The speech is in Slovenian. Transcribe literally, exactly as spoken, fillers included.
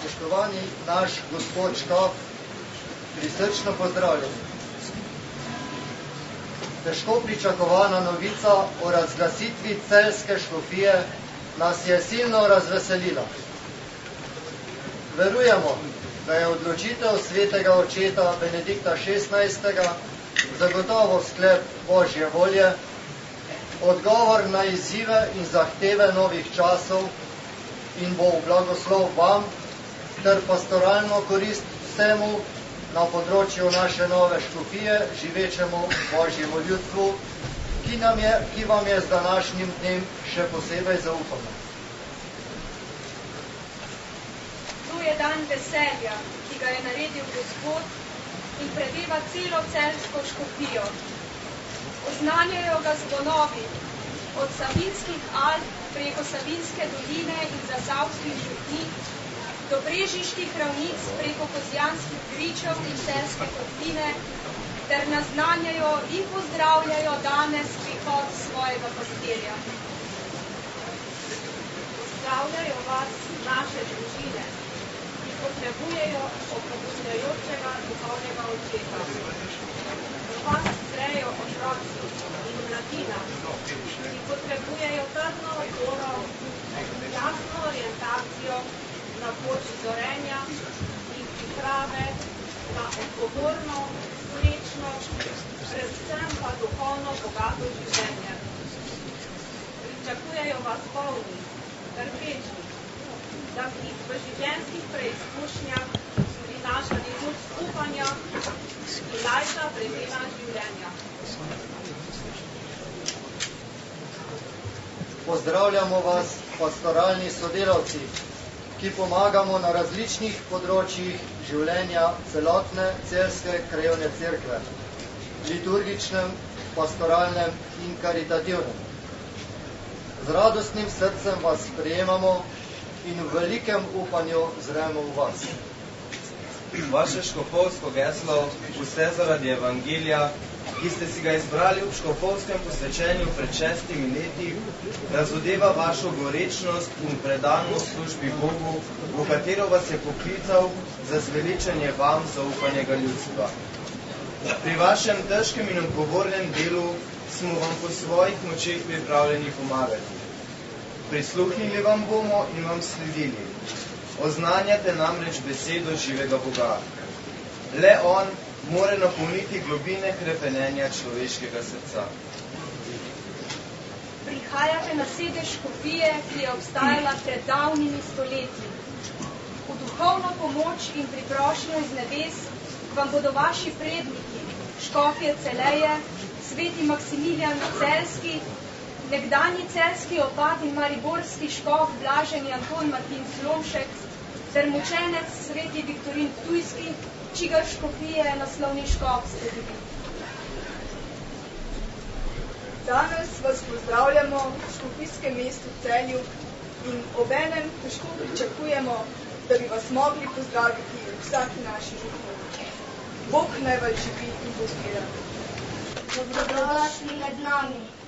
Spoštovani naš gospod škof, prisrčno pozdravljeni. Težko pričakovana novica o razglasitvi celjske škofije nas je silno razveselila. Verujemo, da je odločitev svetega očeta Benedikta šestnajstega zagotovo sklep Božje volje, odgovor na izzive in zahteve novih časov in bo v blagoslov vam ter pastoralno korist vsemu na področju naše nove škofije, živečemu Božjemu ljudstvu, ki, nam je, ki vam je z današnjim dnem še posebej zaupano. To je dan veselja, ki ga je naredil Gospod in preveva celo celjsko škofijo. Oznanjajo ga zvonovi od Savinskih Alp preko Savinske doline in Zasavskih župnik do Brežiških ravnic preko Kozjanskih gričev in Celjske kotline ter naznanjajo in pozdravljajo danes prihod svojega pastirja. Pozdravljajo vas naše družine, ki potrebujejo opogubljajočega duhovnega očeta. Vas zrejo otroci in mladina, ki potrebujejo trdno oporo, jasno orientacijo na pot zorenja in priprave na odgovorno, srečno, predvsem pa duhovno bogato življenje. Pričakujejo vas polni, trpeči, da bi v življenjskih preizkušnjah prinašali luč upanja in lajša bremena življenja. Pozdravljamo vas, pastoralni sodelavci, ki pomagamo na različnih področjih življenja celotne celjske krajevne cerkve, liturgičnem, pastoralnem in karitativnem. Z radostnim srcem vas sprejemamo in v velikem upanju zremo v vas. Vaše škofovsko geslo, vse zaradi evangelija, ki ste si ga izbrali v škofovskem posvečenju pred šestimi leti, razodeva vašo gorečnost in predanost službi Bogu, v katero vas je poklical za zveličanje vam zaupanega ljudstva. Pri vašem težkem in odgovornem delu smo vam po svojih močeh pripravljeni pomagati. Prisluhnili vam bomo in vam sledili. Oznanjate namreč besedo živega Boga. Le on more napolniti globine hrepenenja človeškega srca. Prihajate na sedež škofije, ki je obstajala pred davnimi stoletji. V duhovno pomoč in priprošnjo iz nebes vam bodo vaši predniki, škofje Celeje, sveti Maksimilijan Celjski, nekdanji celjski opat in mariborski škof blaženi Anton Martin Slomšek, ter mučenec sveti Viktorin Ptujski, čigar škofije je naslovni škof ste bili. Danes vas pozdravljamo v škofijskem mestu Celju in obenem težko pričakujemo, da bi vas mogli pozdraviti v vsaki naši župni. Bog naj vas živi in podpira. Dobrodošli med nami.